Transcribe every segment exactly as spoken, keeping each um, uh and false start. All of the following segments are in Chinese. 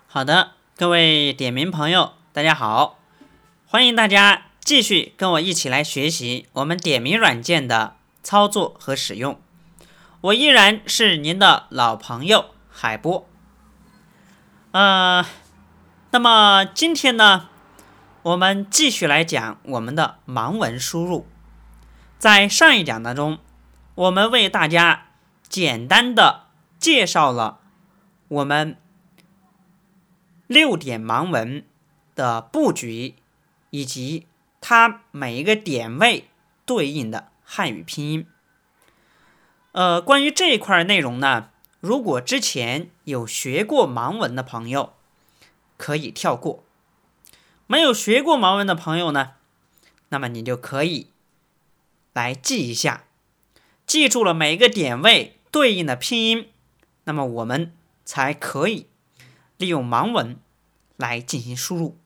好的，各位点名朋友，大家好，欢迎大家继续跟我一起来学习我们点名软件的操作和使用。我依然是您的老朋友海波。呃，那么今天呢，我们继续来讲我们的盲文输入。在上一讲当中，我们为大家简单的介绍了我们六点盲文的布局，以及它每一个点位对应的汉语拼音。呃，关于这一块内容呢，如果之前有学过盲文的朋友，可以跳过；没有学过盲文的朋友呢，那么你就可以来记一下，记住了每一个点位对应的拼音，那么我们才可以利用盲文来进行输入。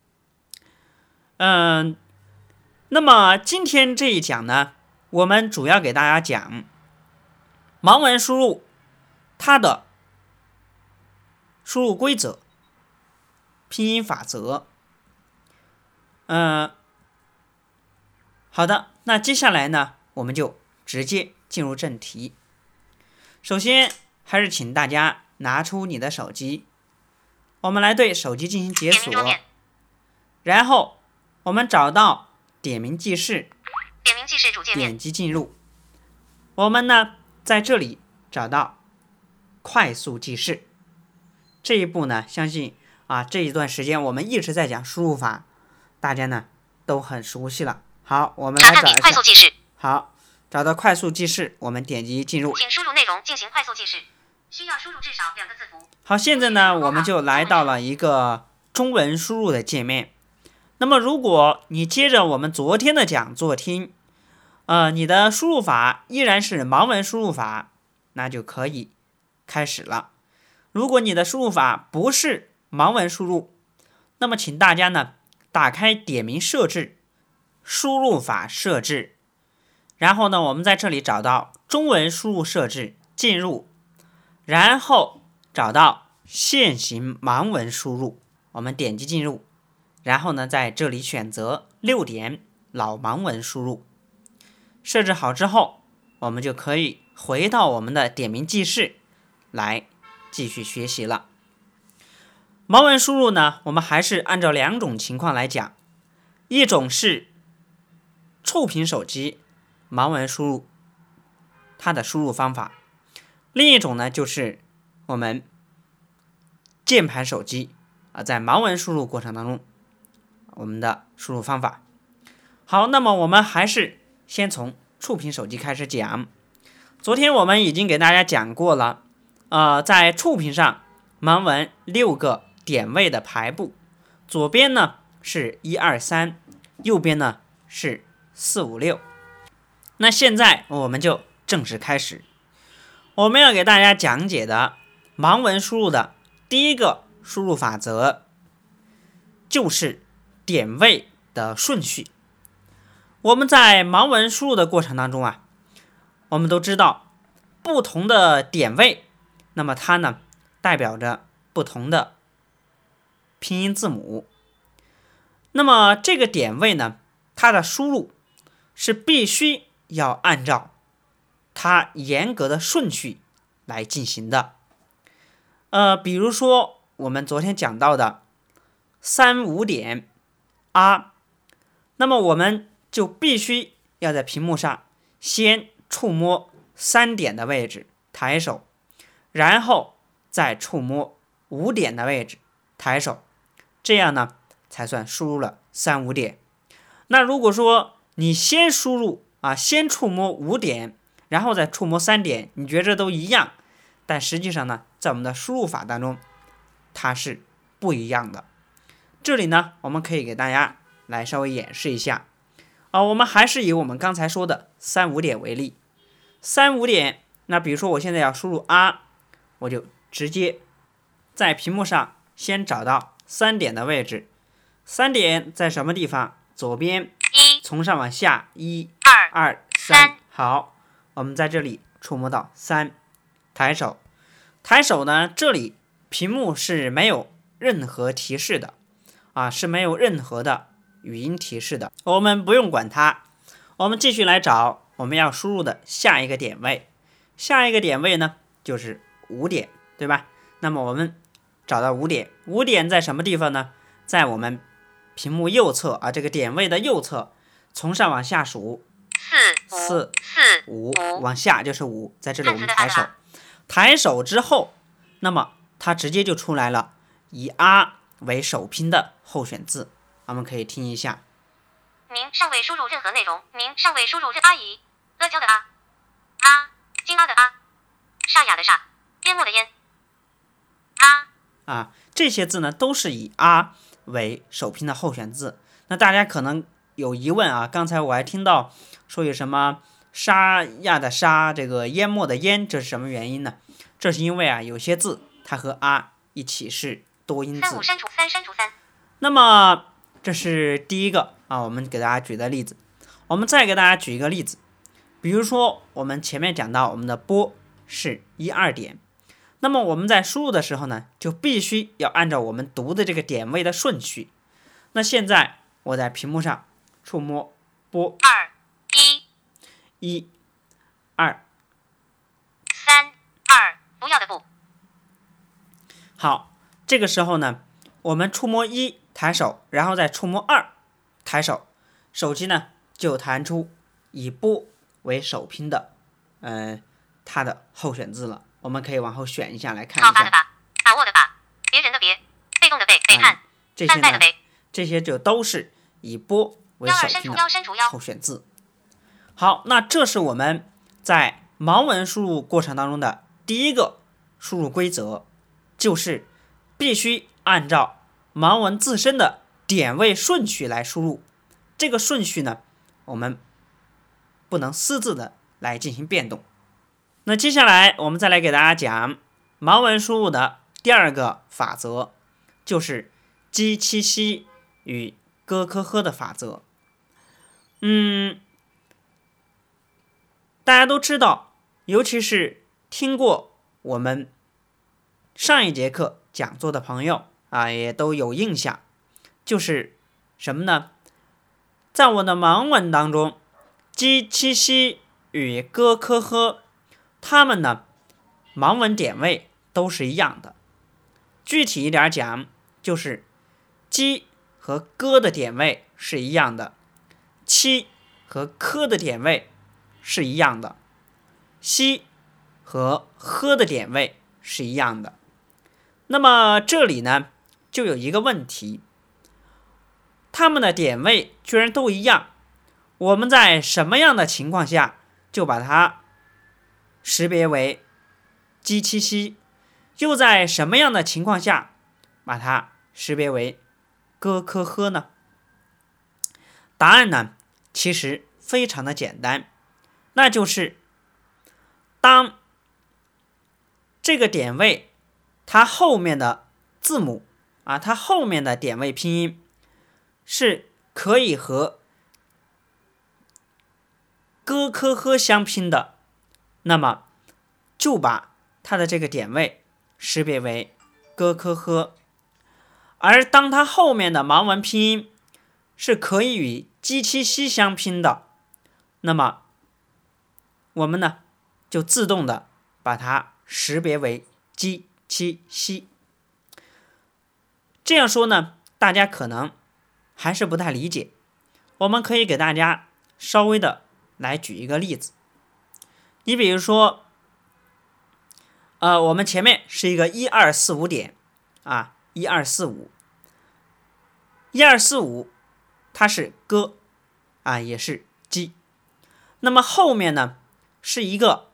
嗯、呃，那么今天这一讲呢，我们主要给大家讲盲文输入它的输入规则、拼音法则。嗯、呃，好的，那接下来呢，我们就直接进入正题。首先，还是请大家拿出你的手机，我们来对手机进行解锁，然后我们找到点名记事， 点名记事主界面， 点击进入。我们呢，在这里找到快速记事。这一步呢，相信啊这一段时间我们一直在讲输入法，大家呢都很熟悉了。好，我们来找一下快速记事。 好，找到快速记事，我们点击进入。 请输入内容进行快速记事，需要输入至少两个字符。 好，现在呢，我们就来到了一个中文输入的界面。那么，如果你接着我们昨天的讲座听，呃，你的输入法依然是盲文输入法，那就可以开始了。如果你的输入法不是盲文输入，那么请大家呢打开点名设置、输入法设置，然后呢，我们在这里找到中文输入设置，进入，然后找到现行盲文输入，我们点击进入，然后呢，在这里选择六点老盲文输入。设置好之后，我们就可以回到我们的点名记事来继续学习了。盲文输入呢，我们还是按照两种情况来讲，一种是触屏手机盲文输入它的输入方法，另一种呢就是我们键盘手机啊，在盲文输入过程当中我们的输入方法。好，那么我们还是先从触屏手机开始讲。昨天我们已经给大家讲过了，呃，在触屏上盲文六个点位的排布，左边呢是一二三，右边呢是四五六。那现在我们就正式开始，我们要给大家讲解的盲文输入的第一个输入法则就是点位的顺序。我们在盲文输入的过程当中啊，我们都知道不同的点位，那么它呢代表着不同的拼音字母。那么这个点位呢，它的输入是必须要按照它严格的顺序来进行的。呃，比如说我们昨天讲到的三五点啊，那么我们就必须要在屏幕上先触摸三点的位置，抬手，然后再触摸五点的位置，抬手，这样呢才算输入了三五点。那如果说你先输入啊，先触摸五点，然后再触摸三点，你觉着都一样，但实际上呢，在我们的输入法当中，它是不一样的。这里呢，我们可以给大家来稍微演示一下啊，我们还是以我们刚才说的三五点为例。三五点，那比如说我现在要输入啊，我就直接在屏幕上先找到三点的位置。三点在什么地方？左边， 一， 从上往下，一、 二、 二、三。好，我们在这里触摸到三，抬手。抬手呢，这里屏幕是没有任何提示的啊，是没有任何的语音提示的，我们不用管它。我们继续来找我们要输入的下一个点位，下一个点位呢就是五点，对吧？那么我们找到五点，五点在什么地方呢？在我们屏幕右侧啊，这个点位的右侧，从上往下数，四、四、五，往下就是五，在这里我们抬手，抬手之后，那么它直接就出来了，以 R 为首拼的候选字，我们可以听一下。 您尚未输入任何内容，您尚未输入任阿姨，阿胶的阿，阿，金阿的阿，沙哑的沙，淹没的淹，阿啊，这些字呢都是以 R 为首拼的候选字。那大家可能有疑问啊，刚才我还听到说有什么沙哑的沙，这个淹没的淹，这是什么原因呢？这是因为啊，有些字它和 R 一起是多音字。 三五删除三删除三。 那么这是第一个啊，我们给大家举的例子。我们再给大家举一个例子，比如说我们前面讲到我们的波是一二点，那么我们在输入的时候呢，就必须要按照我们读的这个点位的顺序。那现在我在屏幕上触摸波二一一二三二，不要的不。 好，这个时候呢，我们触摸一抬手，然后再触摸二抬手，手机呢就弹出以波为首拼的，呃，它的候选字了。我们可以往后选一下来看一下。 好发的发，把握的把，别人的别，被动的被，被看、 嗯，这些呢， 翻倍的倍， 这些就都是以波为首拼的候选字。好，那这是我们在盲文输入过程当中的第一个输入规则，就是必须按照盲文自身的点位顺序来输入。这个顺序呢，我们不能私自的来进行变动。那接下来我们再来给大家讲盲文输入的第二个法则，就是鸡七西与咯科呵的法则。嗯，大家都知道，尤其是听过我们上一节课讲座的朋友啊，也都有印象，就是什么呢？在我的盲文当中，鸡七西与咯科呵，它们呢盲文点位都是一样的。具体一点讲，就是鸡和咯的点位是一样的，七和科的点位是一样的，西和呵的点位是一样的。那么这里呢就有一个问题，它们的点位居然都一样，我们在什么样的情况下就把它识别为鸡七西，又在什么样的情况下把它识别为咯科呵呢？答案呢其实非常的简单，那就是当这个点位它后面的字母啊，它后面的点位拼音是可以和咯科呵相拼的，那么就把它的这个点位识别为咯科呵。而当它后面的盲文拼音是可以与鸡七西相拼的，那么我们呢就自动的把它识别为鸡七西。这样说呢，大家可能还是不太理解，我们可以给大家稍微的来举一个例子。你比如说，呃，我们前面是一个一二四五点啊，一二四五，一二四五，它是咯啊，也是鸡。那么后面呢是一个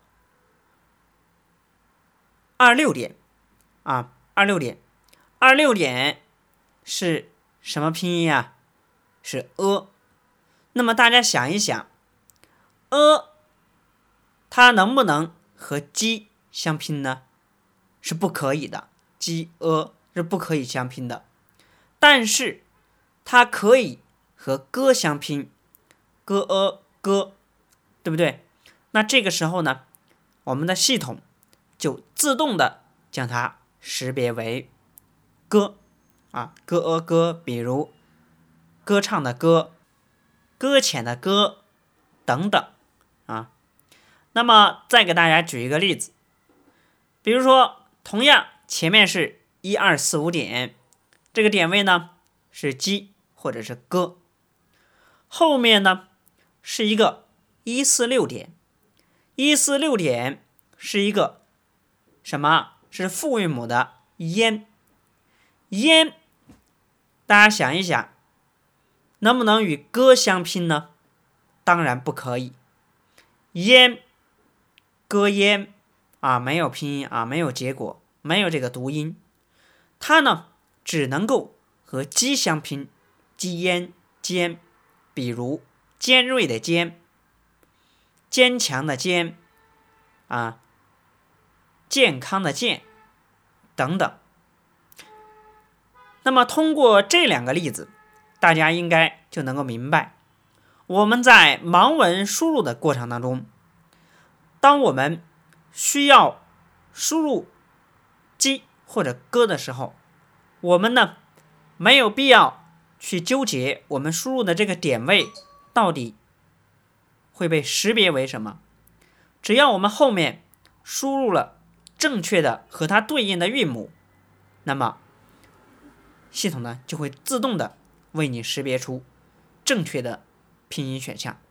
二六点啊，二六点，二六点是什么拼音啊？是 a。那么大家想一想 ，a 它能不能和鸡相拼呢？是不可以的，鸡 a 是不可以相拼的。但是它可以和歌相拼，歌 a 歌，对不对？那这个时候呢，我们的系统就自动的将它识别为歌啊，歌呃歌，比如歌唱的歌、搁浅的搁等等啊。那么再给大家举一个例子，比如说同样前面是一二四五点，这个点位呢是鸡或者是歌，后面呢是一个一四六点，一四六点是一个什么？是复韵母的烟，烟，大家想一想，能不能与歌相拼呢？当然不可以。烟，歌烟啊，没有拼音啊，没有结果，没有这个读音，它呢只能够和鸡相拼，鸡烟尖，比如尖锐的尖，坚强的坚啊，健康的健等等。那么通过这两个例子，大家应该就能够明白，我们在盲文输入的过程当中，当我们需要输入鸡或者歌的时候，我们呢没有必要去纠结我们输入的这个点位到底会被识别为什么，只要我们后面输入了正确的和它对应的韵母，那么系统呢就会自动的为你识别出正确的拼音选项。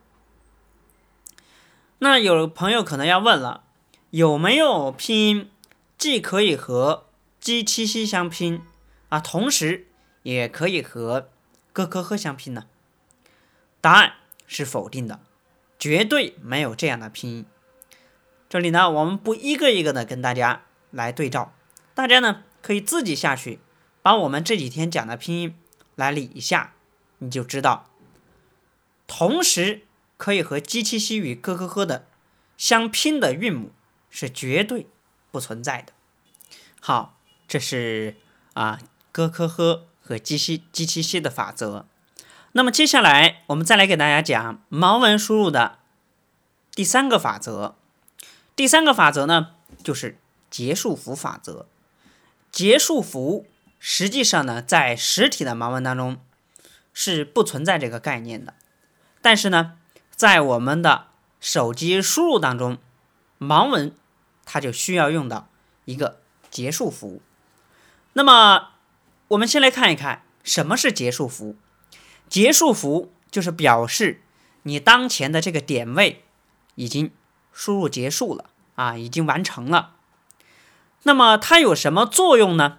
那有朋友可能要问了，有没有拼音既可以和鸡七夕相拼啊，同时也可以和咯咯呵相拼呢？答案是否定的，绝对没有这样的拼音。这里呢，我们不一个一个的跟大家来对照，大家呢可以自己下去把我们这几天讲的拼音来理一下，你就知道，同时可以和鸡七夕与咯咯呵的相拼的韵母是绝对不存在的。好，这是啊咯咯呵和鸡七鸡七夕的法则。那么接下来我们再来给大家讲盲文输入的第三个法则。第三个法则呢，就是结束符法则。结束符实际上呢，在实体的盲文当中是不存在这个概念的，但是呢，在我们的手机输入当中，盲文它就需要用到一个结束符。那么我们先来看一看什么是结束符。结束符就是表示你当前的这个点位已经输入结束了啊，已经完成了。那么它有什么作用呢？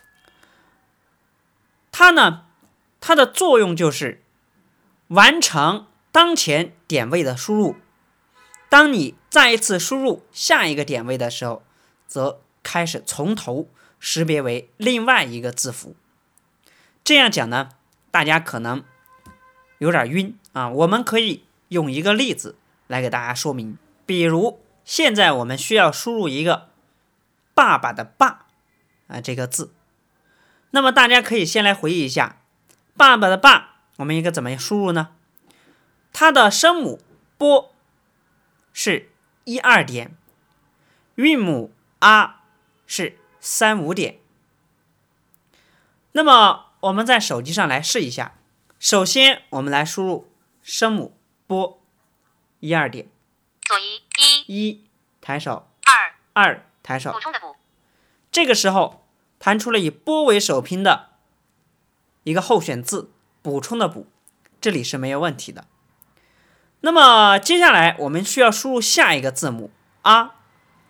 它呢，它的作用就是完成当前点位的输入。当你再一次输入下一个点位的时候，则开始从头识别为另外一个字符。这样讲呢，大家可能有点晕啊。我们可以用一个例子来给大家说明。比如现在我们需要输入一个爸爸的爸啊这个字，那么大家可以先来回忆一下，爸爸的爸我们应该怎么输入呢？它的声母波是一二点，韵母啊是三五点。那么我们在手机上来试一下，首先我们来输入声母波一二点， 左移一， 一抬手， 二二抬手， 补充的补， 这个时候弹出了以波为首拼的一个候选字，补充的补，这里是没有问题的。那么接下来我们需要输入下一个字母啊，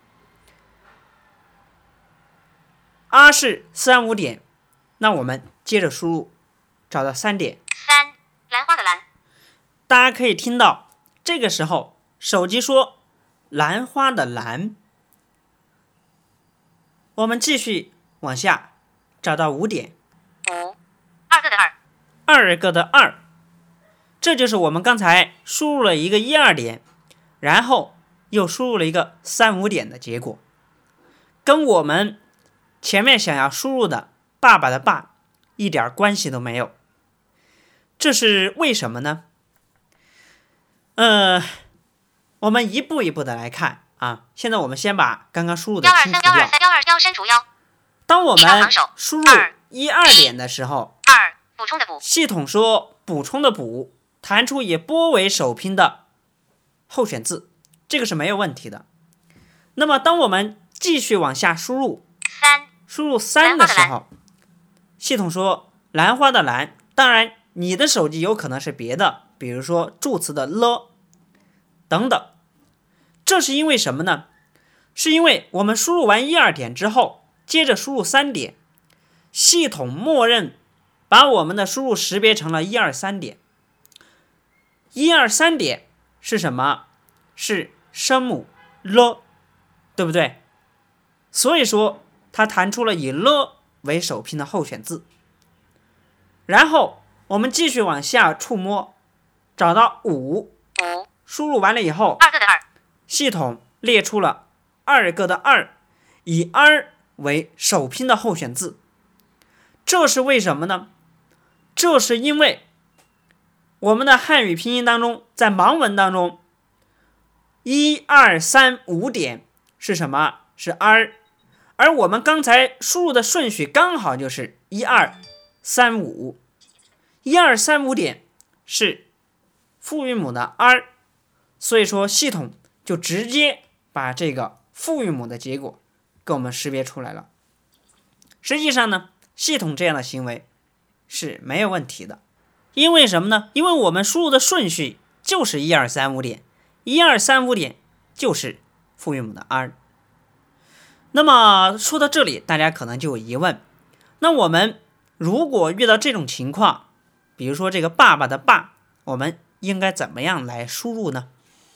啊是三五点，那我们接着输入，找到三点， 三兰花的兰， 大家可以听到这个时候手机说兰花的兰。我们继续往下找到五点， 五二个的二， 二个的二，这就是我们刚才输入了一个一二点，然后又输入了一个三五点的结果，跟我们前面想要输入的爸爸的爸一点关系都没有。这是为什么呢？呃，我们一步一步的来看啊。现在我们先把刚刚输入的幺二三幺二清除掉。 三幺二幺删除幺， 当我们输入一二点的时候， 二补充的补， 系统说补充的补，弹出以波为首拼的候选字，这个是没有问题的。那么当我们继续往下输入三， 输入三的时候，系统说兰花的兰，当然你的手机有可能是别的，比如说助词的了等等。这是因为什么呢？是因为我们输入完一二点之后，接着输入三点，系统默认把我们的输入识别成了一二三点。一二三点是什么？是声母了，对不对？所以说它弹出了以了为首拼的候选字。然后我们继续往下触摸，找到五， 五输入完了以后， 二个的二， 系统列出了二个的二，以 r 为首拼的候选字。这是为什么呢？这是因为我们的汉语拼音当中，在盲文当中，一二三五点是什么？是 r， 而我们刚才输入的顺序刚好就是一二三五，一二三五点是复韵母的 r， 所以说系统就直接把这个复韵母的结果给我们识别出来了。实际上呢，系统这样的行为是没有问题的。因为什么呢？因为我们输入的顺序就是一二三五点，一二三五点就是复韵母的 r。那么说到这里，大家可能就有疑问，那我们如果遇到这种情况，比如说这个爸爸的爸，我们应该怎么样来输入呢？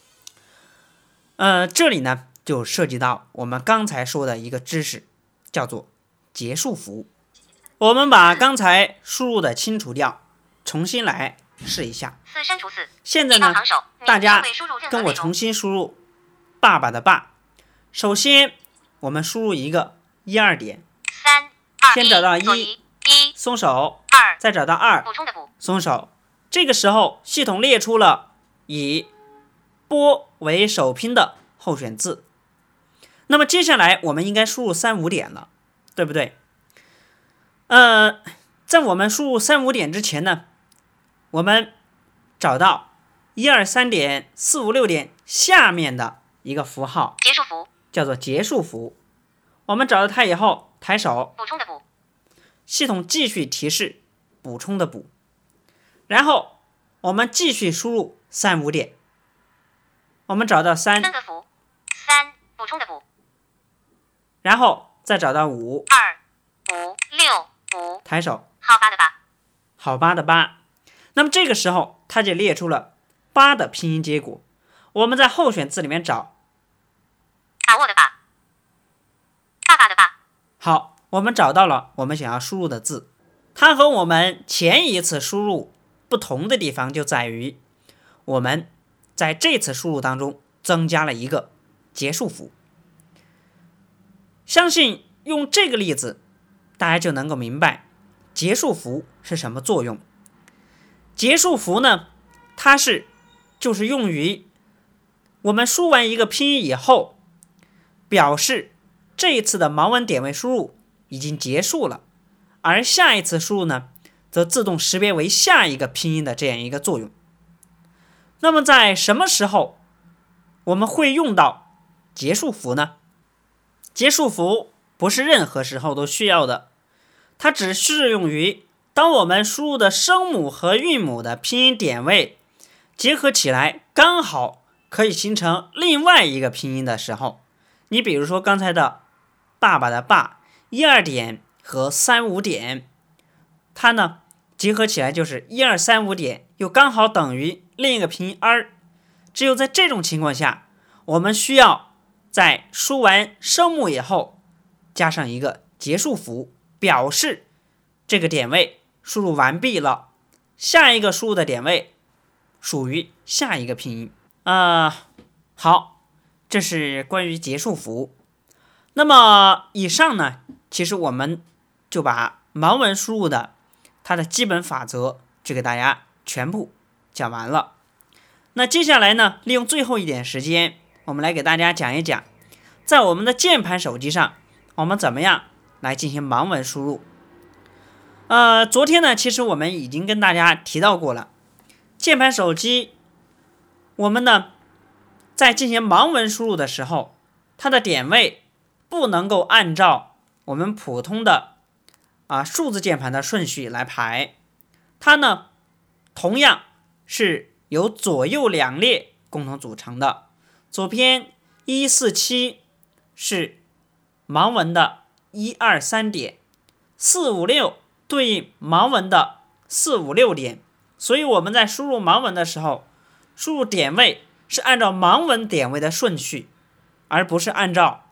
呃，这里呢就涉及到我们刚才说的一个知识，叫做结束符。我们把刚才输入的清除掉，重新来试一下。 四删除四。 现在呢，大家跟我重新输入爸爸的爸。首先我们输入一个一二点， 三二先找到一， 一，松手， 二， 再找到二， 补充的补， 松手。这个时候系统列出了以波为首拼的候选字。那么接下来我们应该输入三五点了，对不对？呃，在我们输入三五点之前呢，我们找到一二三点四五六点下面的一个符号， 结束符， 叫做结束符。我们找到它以后，抬手， 补充的补， 系统继续提示补充的补，然后我们继续输入三五点，我们找到三， 三个符，三补充的补， 然后再找到五， 二五六五， 抬手， 好吧的吧， 好吧的吧。那么这个时候它就列出了八的拼音结果。我们在候选字里面找把握的把，爸爸的爸。 好，我们找到了我们想要输入的字。它和我们前一次输入不同的地方就在于，我们在这次输入当中增加了一个结束符。相信用这个例子，大家就能够明白结束符是什么作用。结束符呢，它是就是用于我们输完一个拼音以后，表示这一次的盲文点位输入已经结束了，而下一次输入呢，则自动识别为下一个拼音的这样一个作用。那么在什么时候我们会用到结束符呢？结束符不是任何时候都需要的，它只适用于当我们输入的声母和韵母的拼音点位结合起来，刚好可以形成另外一个拼音的时候。你比如说刚才的爸爸的爸，一二点和三五点，它呢结合起来就是一二三五点，又刚好等于另一个拼音 r。只有在这种情况下，我们需要在输完声母以后加上一个结束符，表示这个点位输入完毕了，下一个输入的点位属于下一个拼音。呃，好，这是关于结束符。那么以上呢，其实我们就把盲文输入的它的基本法则就给大家全部讲完了。那接下来呢，利用最后一点时间，我们来给大家讲一讲，在我们的键盘手机上，我们怎么样来进行盲文输入。 呃，昨天呢，其实我们已经跟大家提到过了，键盘手机，我们呢在进行盲文输入的时候，它的点位不能够按照我们普通的啊数字键盘的顺序来排，它呢同样是由左右两列共同组成的。左边一四七是盲文的一二三点，四五六对应盲文的四五六点，所以我们在输入盲文的时候，输入点位是按照盲文点位的顺序，而不是按照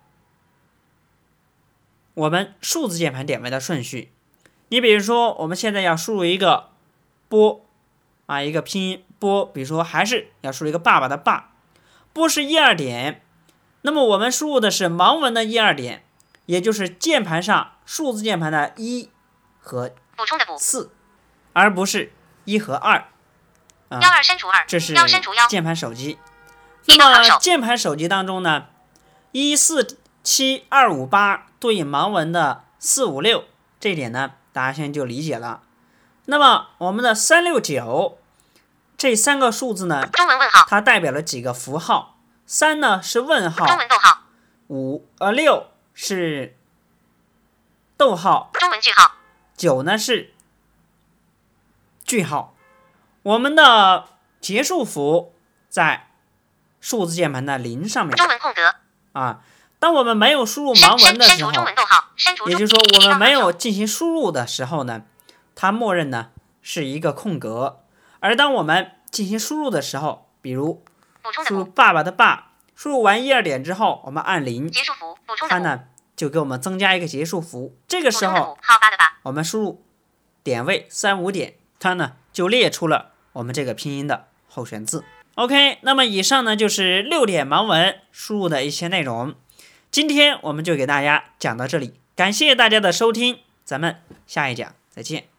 我们数字键盘点位的顺序。你比如说，我们现在要输入一个波啊，一个拼音波，比如说还是要输入一个爸爸的爸，波是一二点，那么我们输入的是盲文的一二点，也就是键盘上数字键盘的一和四，而不是一和二。 幺二删除二， 这是键盘手机。那么键盘手机当中呢，一四七二五八对应盲文的四五六，这一点呢大家现在就理解了。那么我们的三六九这三个数字呢， 中文问号， 它代表了几个符号？三呢是问号， 中文逗号。 五呃六是逗号， 中文句号。 九呢是句号。我们的结束符在数字键盘的零上面， 中文空格啊。当我们没有输入盲文的时候，也就是说我们没有进行输入的时候呢，它默认呢是一个空格。而当我们进行输入的时候，比如输入爸爸的爸，输入完一二点之后，我们按零， 结束符， 它呢就给我们增加一个结束符。这个时候，我们输入点位三五点，它呢就列出了我们这个拼音的候选字。OK， 那么以上呢就是六点盲文输入的一些内容。今天我们就给大家讲到这里，感谢大家的收听，咱们下一讲再见。